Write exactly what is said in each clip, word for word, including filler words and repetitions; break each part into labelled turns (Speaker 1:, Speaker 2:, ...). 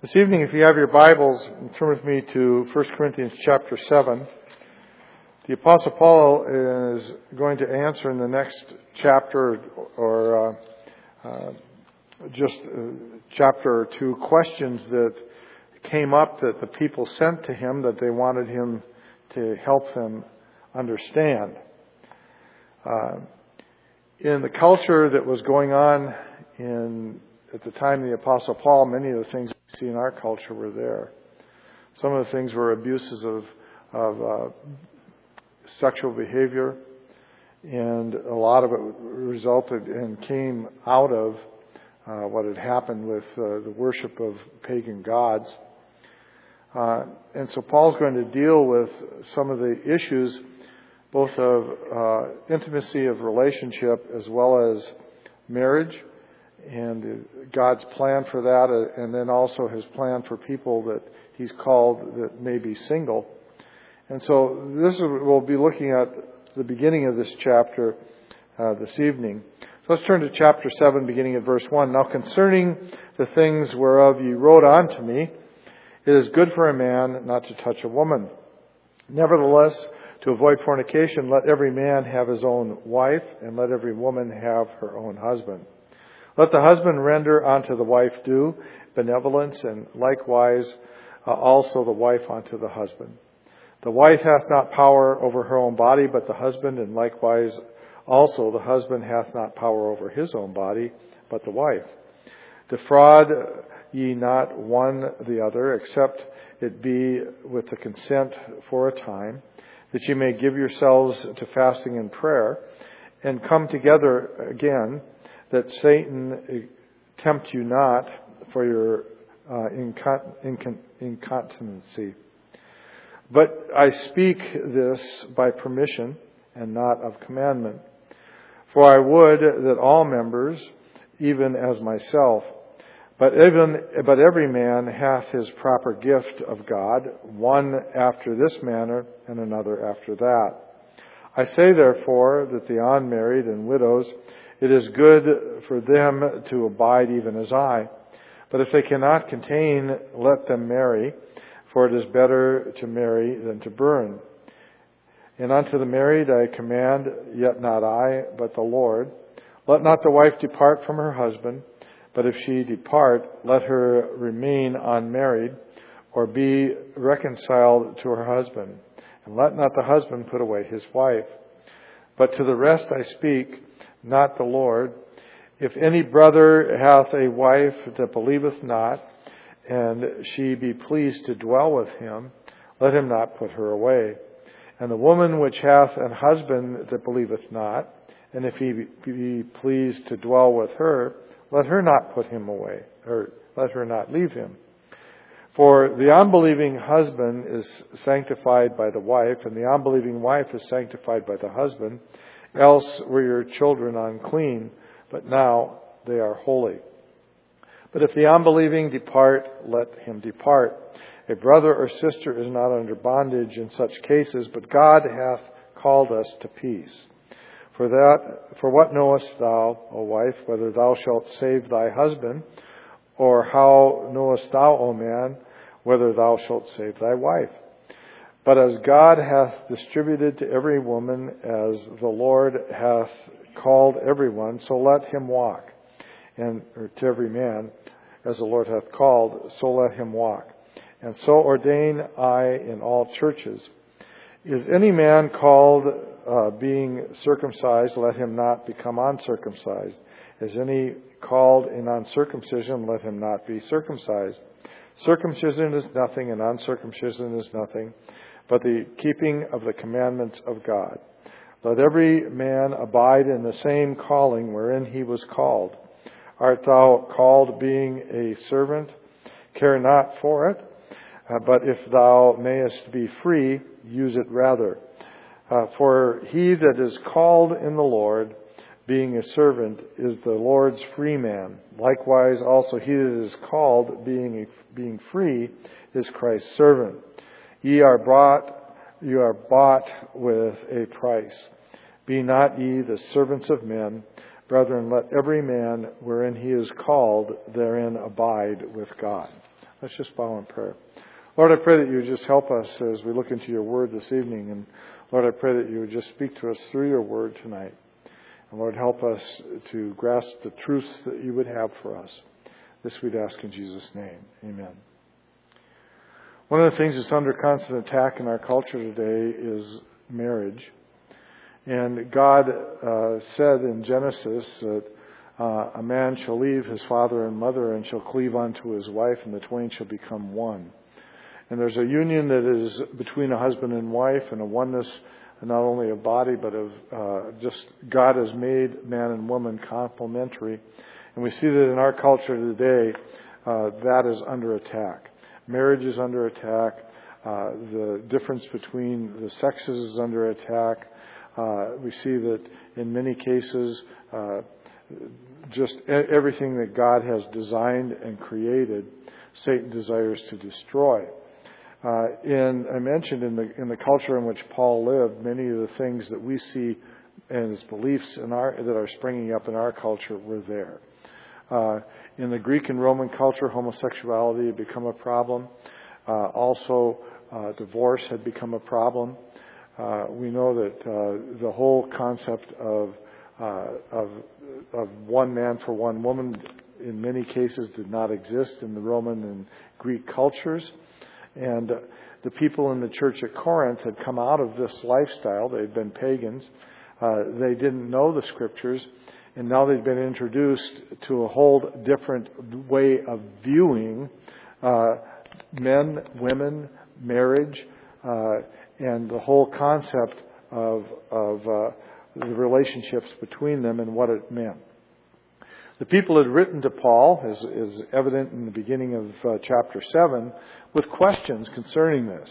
Speaker 1: This evening, if you have your Bibles, turn with me to First Corinthians chapter seven. The Apostle Paul is going to answer in the next chapter, or uh, uh, just a chapter or two, questions that came up that the people sent to him that they wanted him to help them understand. Uh, in the culture that was going on in at the time of the Apostle Paul, many of the things we see in our culture were there. Some of the things were abuses of, of uh, sexual behavior, and a lot of it resulted and came out of uh, what had happened with uh, the worship of pagan gods. Uh, and so Paul's going to deal with some of the issues, both of uh, intimacy of relationship as well as marriage, and God's plan for that, and then also His plan for people that He's called that may be single. And so this is, we'll be looking at the beginning of this chapter uh, this evening. So let's turn to chapter seven, beginning at verse one. Now concerning the things whereof ye wrote unto me, it is good for a man not to touch a woman. Nevertheless, to avoid fornication, let every man have his own wife, and let every woman have her own husband. Let the husband render unto the wife due benevolence, and likewise uh, also the wife unto the husband. The wife hath not power over her own body, but the husband, and likewise also the husband hath not power over his own body, but the wife. Defraud ye not one the other, except it be with the consent for a time, that ye may give yourselves to fasting and prayer, and come together again, that Satan tempt you not for your uh, incont- incont- incontinency. But I speak this by permission and not of commandment. For I would that all members, even as myself, but even but every man hath his proper gift of God, one after this manner, and another after that. I say therefore that the unmarried and widows, it is good for them to abide even as I. But if they cannot contain, let them marry, for it is better to marry than to burn. And unto the married I command, yet not I, but the Lord. Let not the wife depart from her husband, but if she depart, let her remain unmarried, or be reconciled to her husband. And let not the husband put away his wife. But to the rest I speak, not the Lord. If any brother hath a wife that believeth not, and she be pleased to dwell with him, let him not put her away. And the woman which hath an husband that believeth not, and if he be pleased to dwell with her, let her not put him away, or let her not leave him. For the unbelieving husband is sanctified by the wife, and the unbelieving wife is sanctified by the husband. Else were your children unclean, but now they are holy. But if the unbelieving depart, let him depart. A brother or sister is not under bondage in such cases, but God hath called us to peace. For that, for what knowest thou, O wife, whether thou shalt save thy husband? Or how knowest thou, O man, whether thou shalt save thy wife? But as God hath distributed to every woman, as the Lord hath called everyone, so let him walk. And or to every man, as the Lord hath called, so let him walk. And so ordain I in all churches. Is any man called uh, being circumcised? Let him not become uncircumcised. Is any called in uncircumcision? Let him not be circumcised. Circumcision is nothing, and uncircumcision is nothing, but the keeping of the commandments of God. Let every man abide in the same calling wherein he was called. Art thou called being a servant? Care not for it. Uh, but if thou mayest be free, use it rather. Uh, for he that is called in the Lord, being a servant, is the Lord's free man. Likewise also he that is called, being a, being free, is Christ's servant. Ye are bought, you are bought with a price. Be not ye the servants of men. Brethren, let every man wherein he is called therein abide with God. Let's just bow in prayer. Lord, I pray that you would just help us as we look into your word this evening. And Lord, I pray that you would just speak to us through your word tonight. And Lord, help us to grasp the truths that you would have for us. This we'd ask in Jesus' name. Amen. One of the things that's under constant attack in our culture today is marriage. And God uh, said in Genesis that uh, a man shall leave his father and mother and shall cleave unto his wife, and the twain shall become one. And there's a union that is between a husband and wife, and a oneness not only of body, but of uh, just God has made man and woman complementary. And we see that in our culture today, uh, that is under attack. Marriage is under attack. Uh, the difference between the sexes is under attack. Uh, we see that in many cases, uh, just everything that God has designed and created, Satan desires to destroy. Uh, and I mentioned in the in the culture in which Paul lived, many of the things that we see as beliefs in our that are springing up in our culture were there. Uh, in the Greek and Roman culture, homosexuality had become a problem. Uh, also, uh, divorce had become a problem. Uh, we know that uh, the whole concept of, uh, of of one man for one woman in many cases did not exist in the Roman and Greek cultures. And uh, the people in the church at Corinth had come out of this lifestyle. They had been pagans. Uh, they didn't know the scriptures. And now they'd been introduced to a whole different way of viewing uh, men, women, marriage, uh, and the whole concept of, of uh, the relationships between them and what it meant. The people had written to Paul, as is evident in the beginning of uh, chapter seven, with questions concerning this.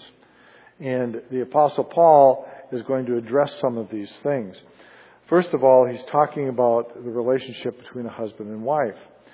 Speaker 1: And the Apostle Paul is going to address some of these things. First of all, he's talking about the relationship between a husband and wife.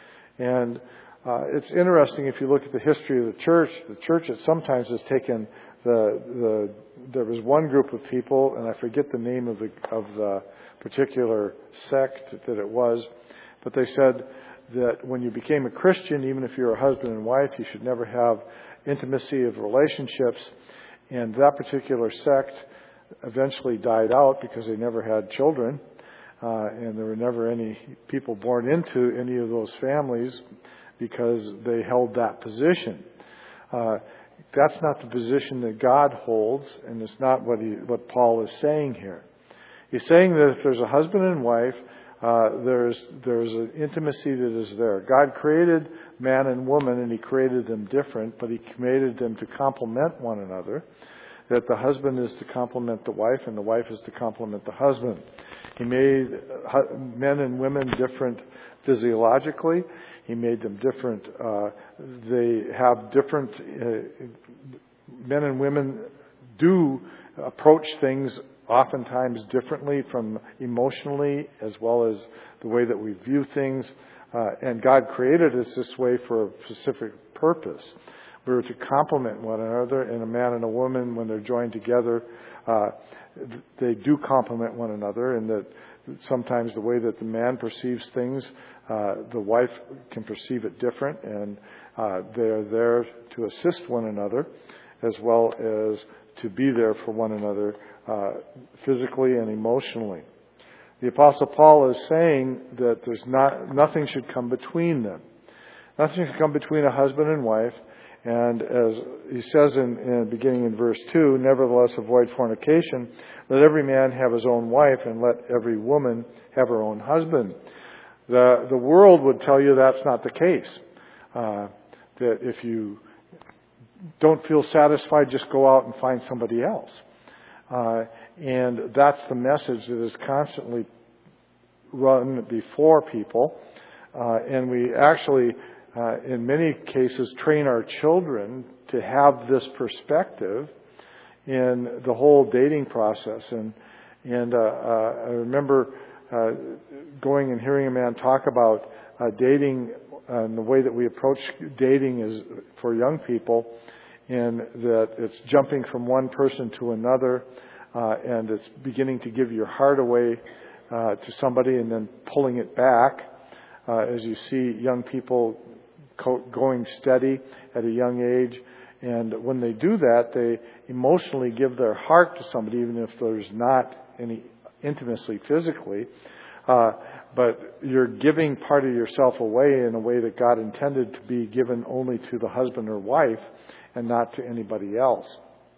Speaker 1: And uh, it's interesting if you look at the history of the church. The church at sometimes has taken the the there was one group of people, and I forget the name of the of the particular sect that it was, but they said that when you became a Christian, even if you're a husband and wife, you should never have intimacy of relationships. And that particular sect eventually died out because they never had children, uh, and there were never any people born into any of those families because they held that position. Uh, that's not the position that God holds, and it's not what he, what Paul is saying here. He's saying that if there's a husband and wife, uh, there's there's an intimacy that is there. God created man and woman, and He created them different, but He created them to complement one another. That the husband is to complement the wife, and the wife is to complement the husband. He made men and women different physiologically. He made them different. Uh, they have different. Uh, men and women do approach things oftentimes differently, from emotionally as well as the way that we view things. Uh, and God created us this way for a specific purpose. We were to complement one another, and a man and a woman, when they're joined together, uh, they do complement one another, and that sometimes the way that the man perceives things, uh, the wife can perceive it different, and uh, they're there to assist one another as well as to be there for one another uh, physically and emotionally. The Apostle Paul is saying that there's not nothing should come between them. Nothing should come between a husband and wife. And as he says in, in beginning in verse two, nevertheless avoid fornication. Let every man have his own wife, and let every woman have her own husband. The the world would tell you that's not the case. Uh, that if you don't feel satisfied, just go out and find somebody else. Uh, and that's the message that is constantly run before people. Uh, and we actually, uh, in many cases, train our children to have this perspective in the whole dating process. And and uh, uh, I remember uh, going and hearing a man talk about uh, dating uh, and the way that we approach dating is for young people, and that it's jumping from one person to another, uh, and it's beginning to give your heart away uh, to somebody and then pulling it back. Uh, as you see young people going steady at a young age. And when they do that, they emotionally give their heart to somebody, even if there's not any intimacy physically. Uh, but you're giving part of yourself away in a way that God intended to be given only to the husband or wife and not to anybody else.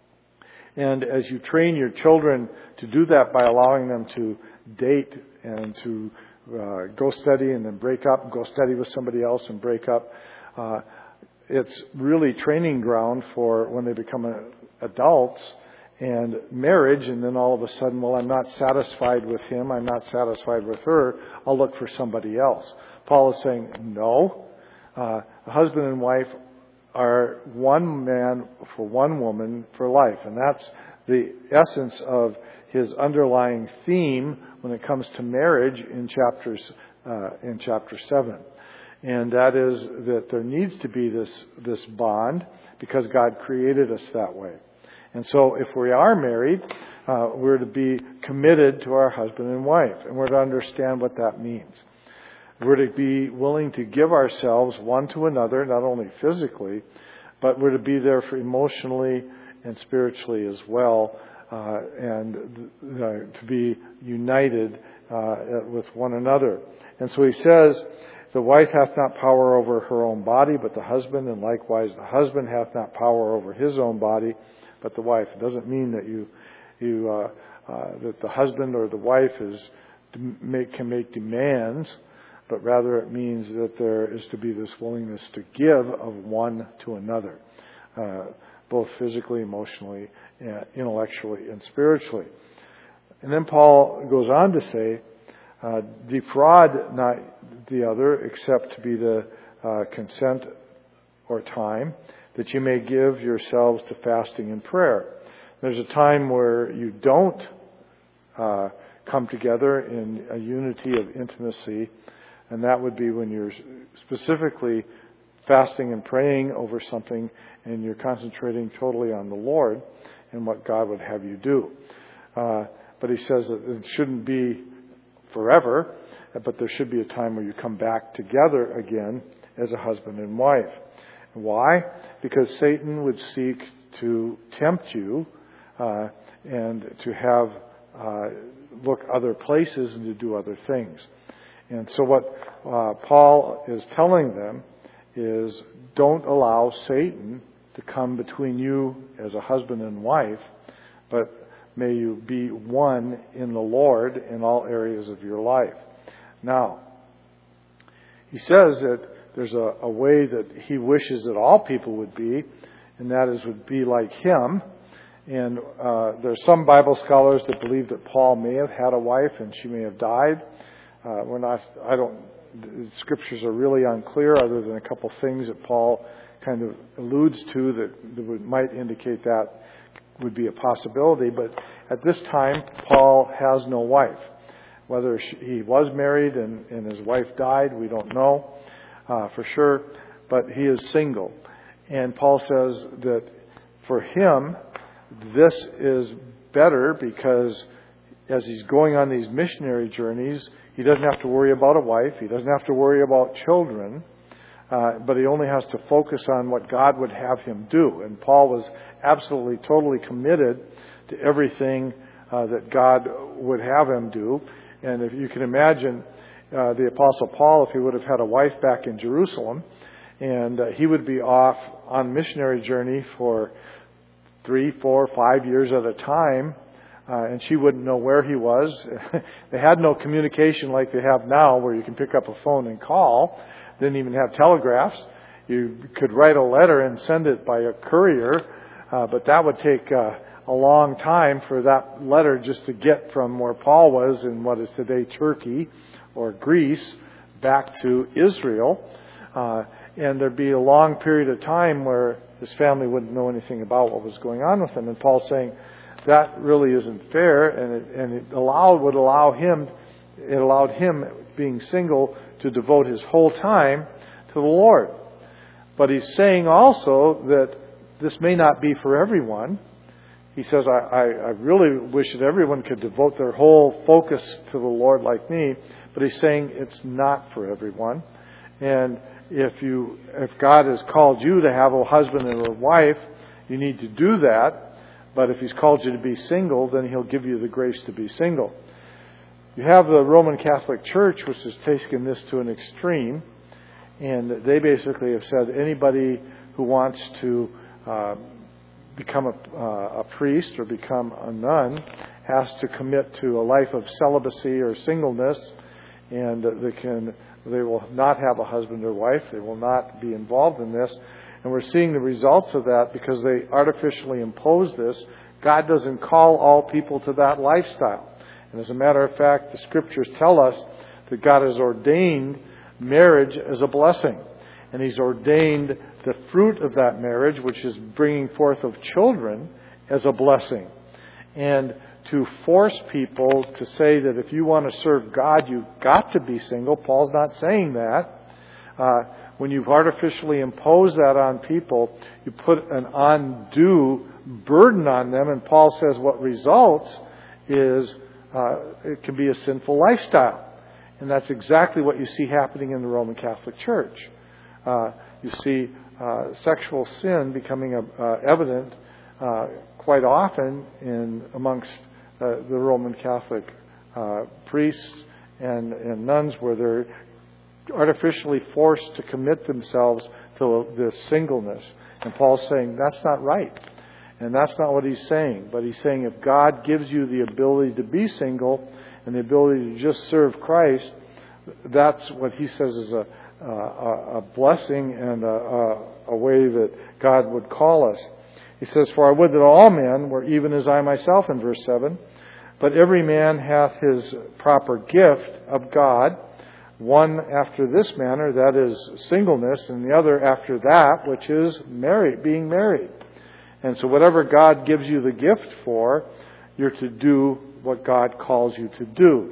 Speaker 1: And as you train your children to do that by allowing them to date and to uh, go steady and then break up, go steady with somebody else and break up, uh, it's really training ground for when they become a, adults and marriage, and then all of a sudden, well, I'm not satisfied with him, I'm not satisfied with her, I'll look for somebody else. Paul is saying, no, uh, the husband and wife are one man for one woman for life. And that's the essence of his underlying theme when it comes to marriage in chapters uh, in chapter seven. And that is that there needs to be this this bond because God created us that way. And so if we are married, uh, we're to be committed to our husband and wife. And we're to understand what that means. We're to be willing to give ourselves one to another, not only physically, but we're to be there for emotionally and spiritually as well, uh, and uh, to be united uh, with one another. And so he says, the wife hath not power over her own body, but the husband, and likewise the husband hath not power over his own body, but the wife. It doesn't mean that you, you, uh, uh, that the husband or the wife is make, can make demands, but rather it means that there is to be this willingness to give of one to another, uh, both physically, emotionally, uh, intellectually, and spiritually. And then Paul goes on to say, uh, defraud not the other, except to be the uh, consent or time, that you may give yourselves to fasting and prayer. There's a time where you don't uh, come together in a unity of intimacy, and that would be when you're specifically fasting and praying over something and you're concentrating totally on the Lord and what God would have you do. Uh, but he says that it shouldn't be forever, but there should be a time where you come back together again as a husband and wife. Why? Because Satan would seek to tempt you uh, and to have uh, look other places and to do other things. And so what uh, Paul is telling them is don't allow Satan to come between you as a husband and wife, but may you be one in the Lord in all areas of your life. Now, he says that there's a, a way that he wishes that all people would be, and that is would be like him. And uh, there's some Bible scholars that believe that Paul may have had a wife and she may have died. Uh, we're not. I don't. The scriptures are really unclear, other than a couple things that Paul kind of alludes to that, that would, might indicate that would be a possibility. But at this time, Paul has no wife. Whether she, he was married and, and his wife died, we don't know uh, for sure. But he is single, and Paul says that for him, this is better because as he's going on these missionary journeys, he doesn't have to worry about a wife. He doesn't have to worry about children. Uh, but he only has to focus on what God would have him do. And Paul was absolutely, totally committed to everything uh, that God would have him do. And if you can imagine uh, the Apostle Paul, if he would have had a wife back in Jerusalem, and uh, he would be off on missionary journey for three, four, five years at a time, Uh, and she wouldn't know where he was. They had no communication like they have now, where you can pick up a phone and call. Didn't even have telegraphs. You could write a letter and send it by a courier, uh, but that would take uh, a long time for that letter just to get from where Paul was in what is today Turkey or Greece back to Israel. Uh, and there'd be a long period of time where his family wouldn't know anything about what was going on with him. And Paul's saying, that really isn't fair, and it, and it allowed would allow him, it allowed him, being single, to devote his whole time to the Lord. But he's saying also that this may not be for everyone. He says, I, I, I really wish that everyone could devote their whole focus to the Lord like me, but he's saying it's not for everyone. And if you, if God has called you to have a husband and a wife, you need to do that. But if He's called you to be single, then He'll give you the grace to be single. You have the Roman Catholic Church, which has taken this to an extreme, and they basically have said anybody who wants to uh, become a, uh, a priest or become a nun has to commit to a life of celibacy or singleness, and they can they will not have a husband or wife. They will not be involved in this. And we're seeing the results of that because they artificially impose this. God doesn't call all people to that lifestyle. And as a matter of fact, the Scriptures tell us that God has ordained marriage as a blessing. And He's ordained the fruit of that marriage, which is bringing forth of children, as a blessing. And to force people to say that if you want to serve God, you've got to be single, Paul's not saying that. Uh, when you've artificially imposed that on people, you put an undue burden on them. And Paul says what results is uh, it can be a sinful lifestyle. And that's exactly what you see happening in the Roman Catholic Church. Uh, you see uh, sexual sin becoming uh, evident uh, quite often in amongst uh, the Roman Catholic uh, priests and, and nuns, where they're artificially forced to commit themselves to this singleness. And Paul's saying that's not right. And that's not what he's saying. But he's saying if God gives you the ability to be single and the ability to just serve Christ, that's what he says is a, a, a blessing and a, a, a way that God would call us. He says, "For I would that all men were even as I myself," in verse seven. "But every man hath his proper gift of God, one after this manner," that is singleness, "and the other after that, which is married, being married." And so whatever God gives you the gift for, you're to do what God calls you to do.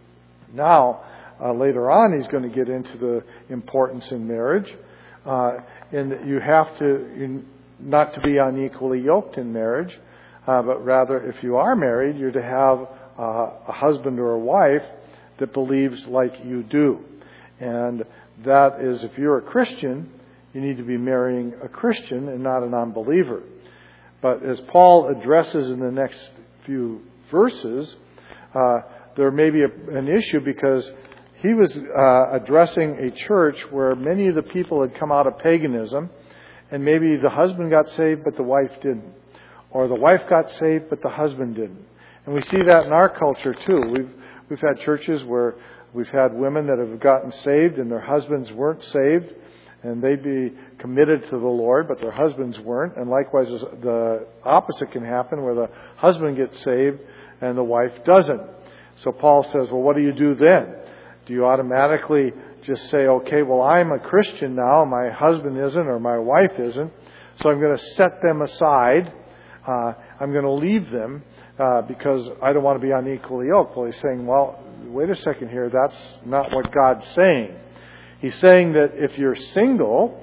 Speaker 1: Now, uh, later on, he's going to get into the importance in marriage. Uh, and that you have to, you, not to be unequally yoked in marriage, uh, but rather, if you are married, you're to have uh, a husband or a wife that believes like you do. And that is, if you're a Christian, you need to be marrying a Christian and not a non-believer. But as Paul addresses in the next few verses, uh, there may be a, an issue because he was uh, addressing a church where many of the people had come out of paganism, and maybe the husband got saved but the wife didn't. Or the wife got saved but the husband didn't. And we see that in our culture too. We've we've had churches where we've had women that have gotten saved and their husbands weren't saved, and they'd be committed to the Lord, but their husbands weren't. And likewise, the opposite can happen, where the husband gets saved and the wife doesn't. So Paul says, well, what do you do then? Do you automatically just say, okay, well, I'm a Christian now, my husband isn't, or my wife isn't, so I'm going to set them aside. Uh, I'm going to leave them uh, because I don't want to be unequally yoked. Well, he's saying, well, wait a second here. That's not what God's saying. He's saying that if you're single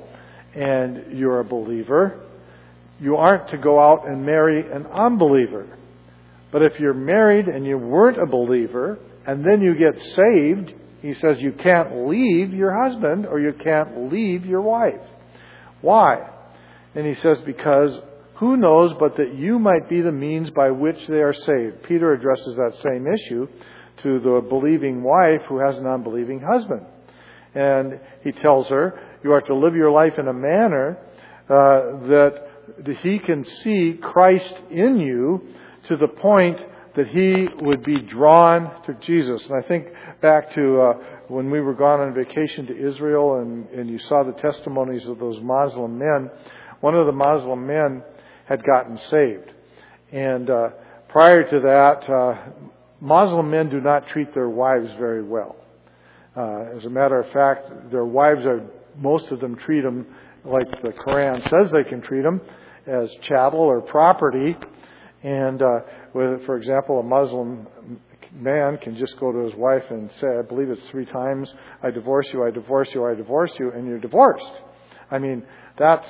Speaker 1: and you're a believer, you aren't to go out and marry an unbeliever. But if you're married and you weren't a believer, and then you get saved, he says you can't leave your husband or you can't leave your wife. Why? And he says, because who knows but that you might be the means by which they are saved. Peter addresses that same issue to the believing wife who has an unbelieving husband. And he tells her, you are to live your life in a manner uh, that, that he can see Christ in you to the point that he would be drawn to Jesus. And I think back to uh, when we were gone on vacation to Israel and, and you saw the testimonies of those Muslim men. One of the Muslim men had gotten saved. And uh, prior to that, uh, Muslim men do not treat their wives very well. Uh, as a matter of fact, their wives are, most of them treat them like the Quran says they can treat them, as chattel or property. And uh, with, for example, a Muslim man can just go to his wife and say, I believe it's three times, I divorce you, I divorce you, I divorce you, and you're divorced. I mean, that's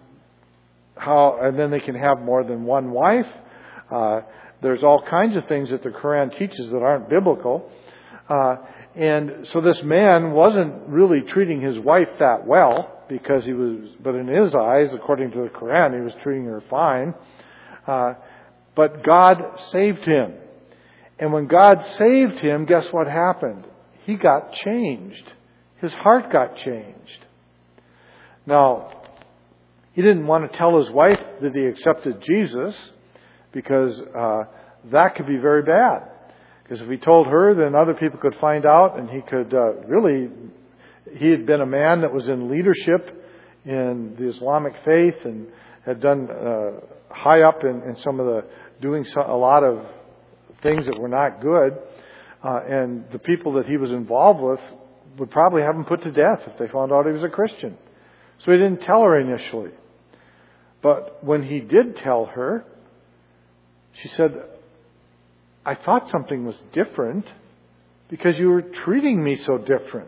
Speaker 1: how, and then they can have more than one wife. Uh, there's all kinds of things that the Quran teaches that aren't biblical. Uh, and so this man wasn't really treating his wife that well, because he was, but in his eyes, according to the Quran, he was treating her fine. Uh, but God saved him. And when God saved him, guess what happened? He got changed. His heart got changed. Now, he didn't want to tell his wife that he accepted Jesus, because uh, that could be very bad. Because if he told her, then other people could find out, and he could uh, really, he had been a man that was in leadership in the Islamic faith and had done uh, high up in, in some of the, doing so, a lot of things that were not good. Uh, and the people that he was involved with would probably have him put to death if they found out he was a Christian. So he didn't tell her initially. But when he did tell her, she said, I thought something was different because you were treating me so different.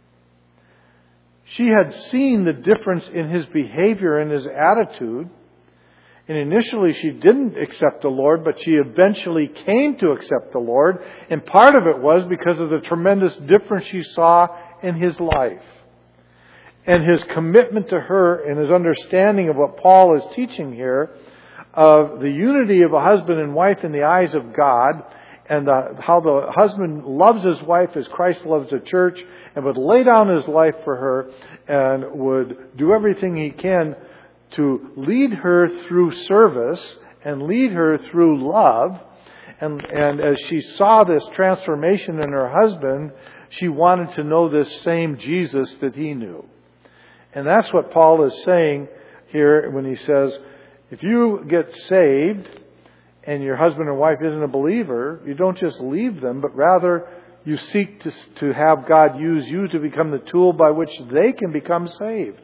Speaker 1: She had seen the difference in his behavior and his attitude. And initially she didn't accept the Lord, but she eventually came to accept the Lord. And part of it was because of the tremendous difference she saw in his life. And his commitment to her and his understanding of what Paul is teaching here, of the unity of a husband and wife in the eyes of God, and the, how the husband loves his wife as Christ loves the church, and would lay down his life for her, and would do everything he can to lead her through service and lead her through love. And, and as she saw this transformation in her husband, she wanted to know this same Jesus that he knew. And that's what Paul is saying here when he says, if you get saved and your husband or wife isn't a believer, you don't just leave them, but rather you seek to, to have God use you to become the tool by which they can become saved.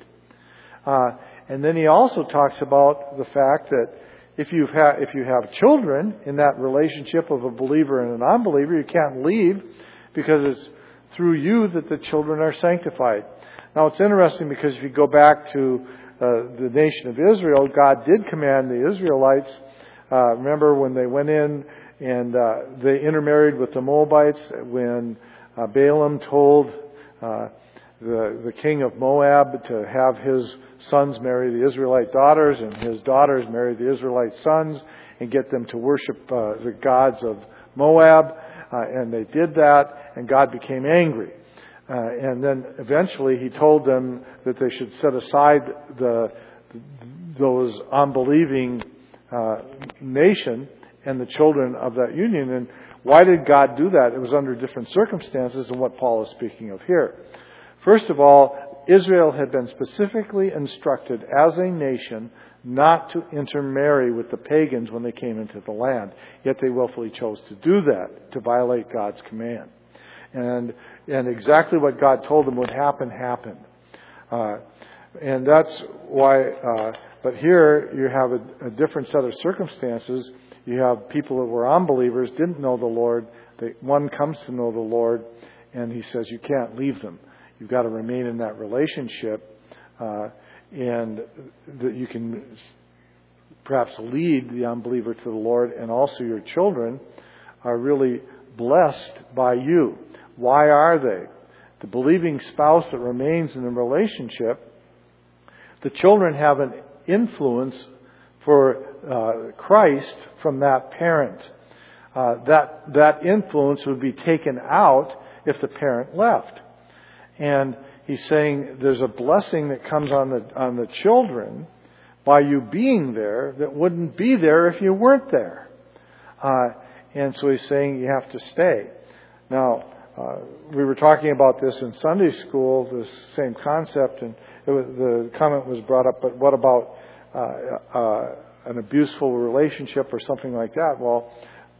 Speaker 1: Uh, and then he also talks about the fact that if you have if you have children in that relationship of a believer and a non-believer, you can't leave, because it's through you that the children are sanctified. Now, it's interesting because if you go back to uh, the nation of Israel, God did command the Israelites. Uh, remember when they went in and uh, they intermarried with the Moabites, when uh, Balaam told uh, the, the king of Moab to have his sons marry the Israelite daughters and his daughters marry the Israelite sons and get them to worship uh, the gods of Moab. Uh, and they did that, and God became angry. Uh, and then eventually he told them that they should set aside the those unbelieving uh, nation and the children of that union. And why did God do that? It was under different circumstances than what Paul is speaking of here. First of all, Israel had been specifically instructed as a nation not to intermarry with the pagans when they came into the land. Yet they willfully chose to do that, to violate God's command. And and exactly what God told them would happen, happened. Uh, and that's why, uh, but here you have a, a different set of circumstances. You have people that were unbelievers, didn't know the Lord. They, one comes to know the Lord, and he says, you can't leave them. You've got to remain in that relationship, uh, and that you can perhaps lead the unbeliever to the Lord, and also your children are really blessed by you. Why are they? The believing spouse that remains in the relationship, the children have an influence for uh, Christ from that parent. Uh, that that influence would be taken out if the parent left. And he's saying there's a blessing that comes on the on the children by you being there that wouldn't be there if you weren't there. Uh, and so he's saying you have to stay. Now, uh, we were talking about this in Sunday school, this same concept, and it was, the comment was brought up, but what about uh, uh, an abuseful relationship or something like that? Well,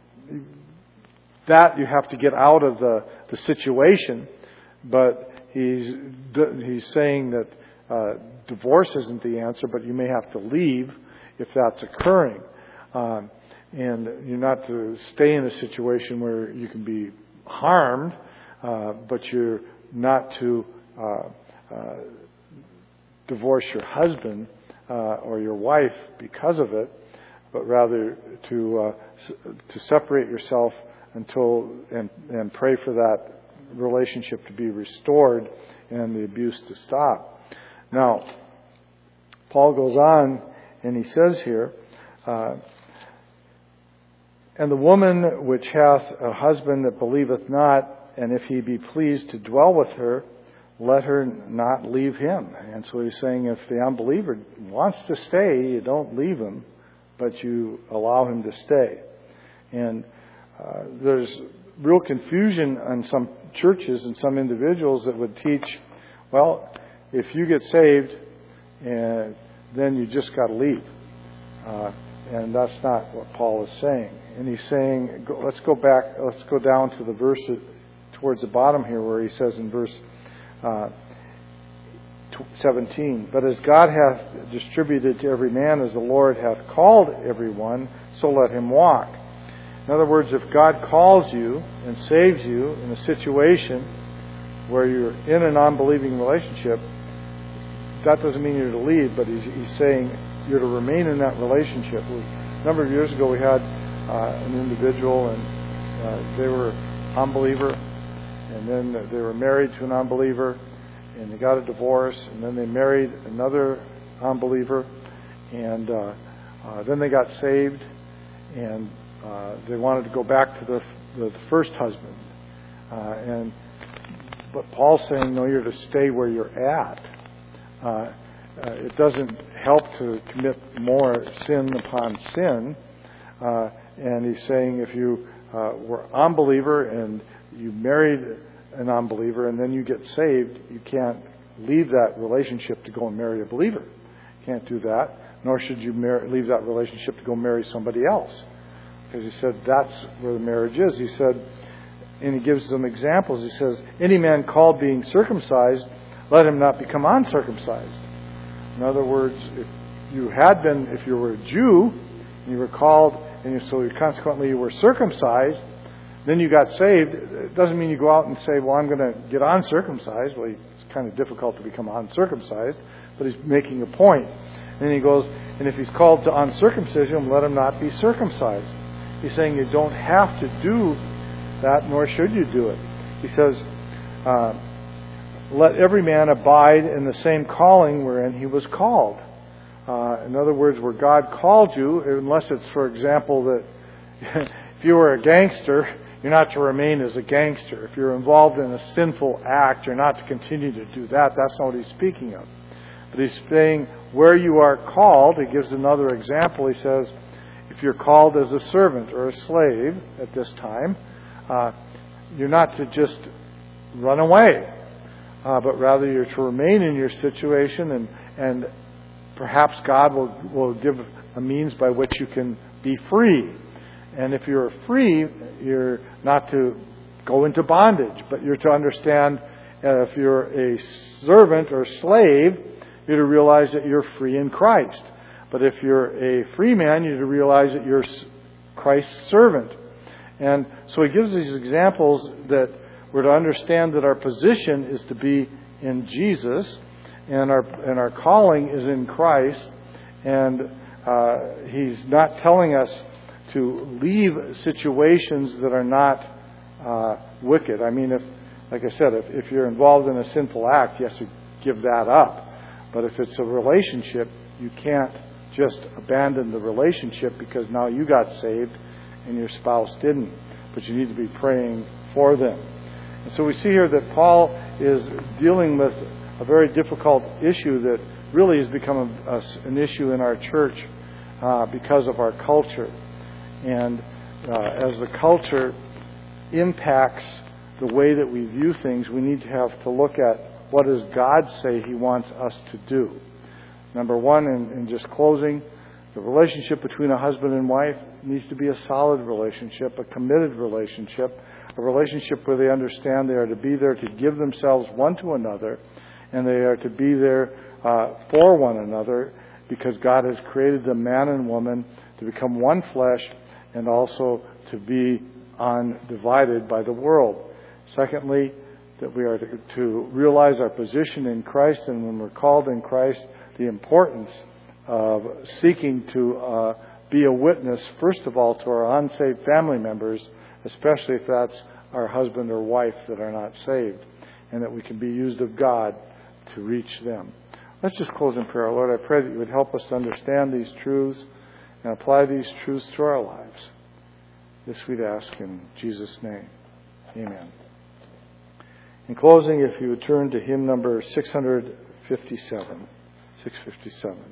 Speaker 1: that you have to get out of the, the situation, but he's he's saying that uh, divorce isn't the answer, but you may have to leave if that's occurring. Um, and you're not to stay in a situation where you can be harmed, uh, but you're not to uh, uh, divorce your husband uh, or your wife because of it, but rather to uh, to separate yourself until and and pray for that relationship to be restored and the abuse to stop. Now, Paul goes on and he says here, uh, and the woman which hath a husband that believeth not, and if he be pleased to dwell with her, let her not leave him. And so he's saying if the unbeliever wants to stay, you don't leave him, but you allow him to stay. And uh, there's real confusion in some churches and some individuals that would teach, well, if you get saved, and then you just got to leave. Uh, and that's not what Paul is saying. And he's saying, go, let's go back, let's go down to the verse towards the bottom here where he says in verse uh, seventeen, but as God hath distributed to every man as the Lord hath called every one, so let him walk. In other words, if God calls you and saves you in a situation where you're in an unbelieving relationship, that doesn't mean you're to leave, but he's, he's saying you're to remain in that relationship. A number of years ago we had uh, an individual and uh, they were unbeliever, and then they were married to an unbeliever, and they got a divorce, and then they married another unbeliever, and uh, uh, then they got saved, and uh, they wanted to go back to the, the, the first husband. Uh, and but Paul's saying, no, you're to stay where you're at. Uh, uh, it doesn't help to commit more sin upon sin. Uh, and he's saying if you uh, were an unbeliever and you married an unbeliever and then you get saved, you can't leave that relationship to go and marry a believer. You can't do that. Nor should you mar- leave that relationship to go marry somebody else. Because he said that's where the marriage is. He said, and he gives some examples. He says, any man called being circumcised, let him not become uncircumcised. In other words, if you had been, if you were a Jew, and you were called, and you, so you, consequently you were circumcised, then you got saved, it doesn't mean you go out and say, well, I'm going to get uncircumcised. Well, it's kind of difficult to become uncircumcised, but he's making a point. And then he goes, and if he's called to uncircumcision, let him not be circumcised. He's saying you don't have to do that, nor should you do it. He says, uh, let every man abide in the same calling wherein he was called. Uh, in other words, where God called you, unless it's, for example, that if you were a gangster, you're not to remain as a gangster. If you're involved in a sinful act, you're not to continue to do that. That's not what he's speaking of. But he's saying where you are called, he gives another example. He says, if you're called as a servant or a slave at this time, uh, you're not to just run away, uh, but rather you're to remain in your situation, and, and perhaps God will, will give a means by which you can be free. And if you're free, you're not to go into bondage, but you're to understand uh, if you're a servant or slave, you're to realize that you're free in Christ. But if you're a free man, you're to realize that you're Christ's servant. And so he gives these examples that we're to understand that our position is to be in Jesus, and our and our calling is in Christ. And uh, he's not telling us to leave situations that are not uh, wicked. I mean, if, like I said, if, if you're involved in a sinful act, you have to give that up. But if it's a relationship, you can't just abandon the relationship because now you got saved and your spouse didn't. But you need to be praying for them. And so we see here that Paul is dealing with a very difficult issue that really has become a, a, an issue in our church uh, because of our culture. And uh, as the culture impacts the way that we view things, we need to have to look at what does God say He wants us to do. Number one, in, in just closing, the relationship between a husband and wife needs to be a solid relationship, a committed relationship, a relationship where they understand they are to be there to give themselves one to another, and they are to be there uh, for one another because God has created them, man and woman, to become one flesh and also to be undivided by the world. Secondly, that we are to, to realize our position in Christ, and when we're called in Christ, the importance of seeking to uh, be a witness, first of all, to our unsaved family members, especially if that's our husband or wife that are not saved, and that we can be used of God to reach them. Let's just close in prayer. Lord, I pray that you would help us to understand these truths and apply these truths to our lives. This we'd ask in Jesus' name. Amen. In closing, if you would turn to hymn number six fifty-seven. six fifty-seven.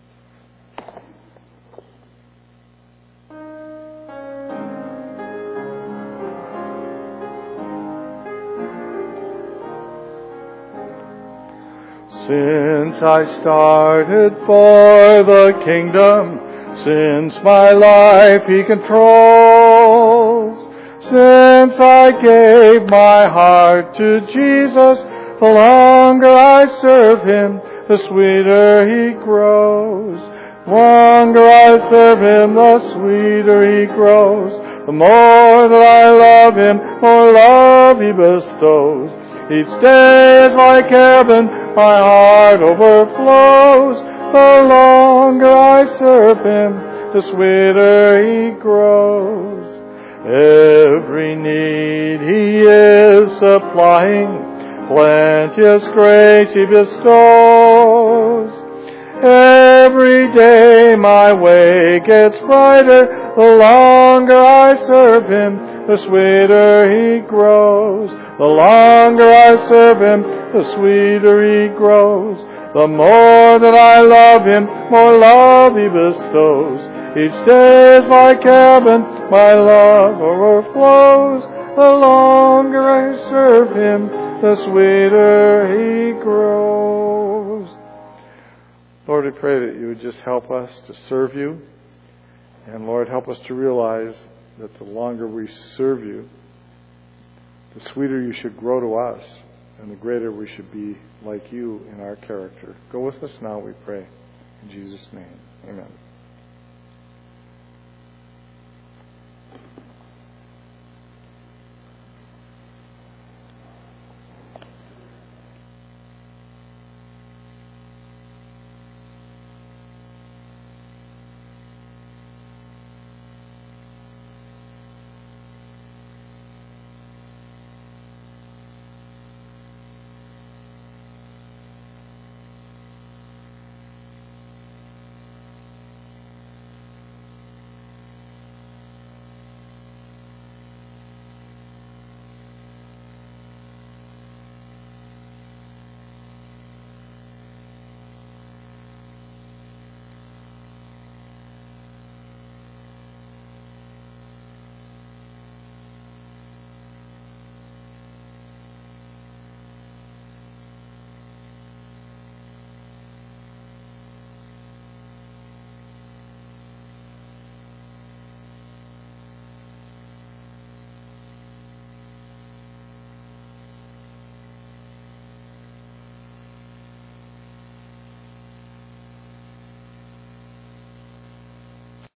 Speaker 1: Since I started for the kingdom, since my life he controls, since I gave my heart to Jesus, the longer I serve him, the sweeter he grows. The longer I serve him, the sweeter he grows. The more that I love him, more love he bestows. Each day is like heaven, my heart overflows. The longer I serve him, the sweeter he grows. Every need he is supplying, plenteous grace he bestows. Every day my way gets brighter, the longer I serve him, the sweeter he grows. The longer I serve him, the sweeter he grows. The more that I love him, more love he bestows. Each day is like heaven, my love overflows. The longer I serve him, the sweeter he grows. Lord, we pray that you would just help us to serve you. And Lord, help us to realize that the longer we serve you, the sweeter you should grow to us, and the greater we should be like you in our character. Go with us now, we pray. In Jesus' name, amen.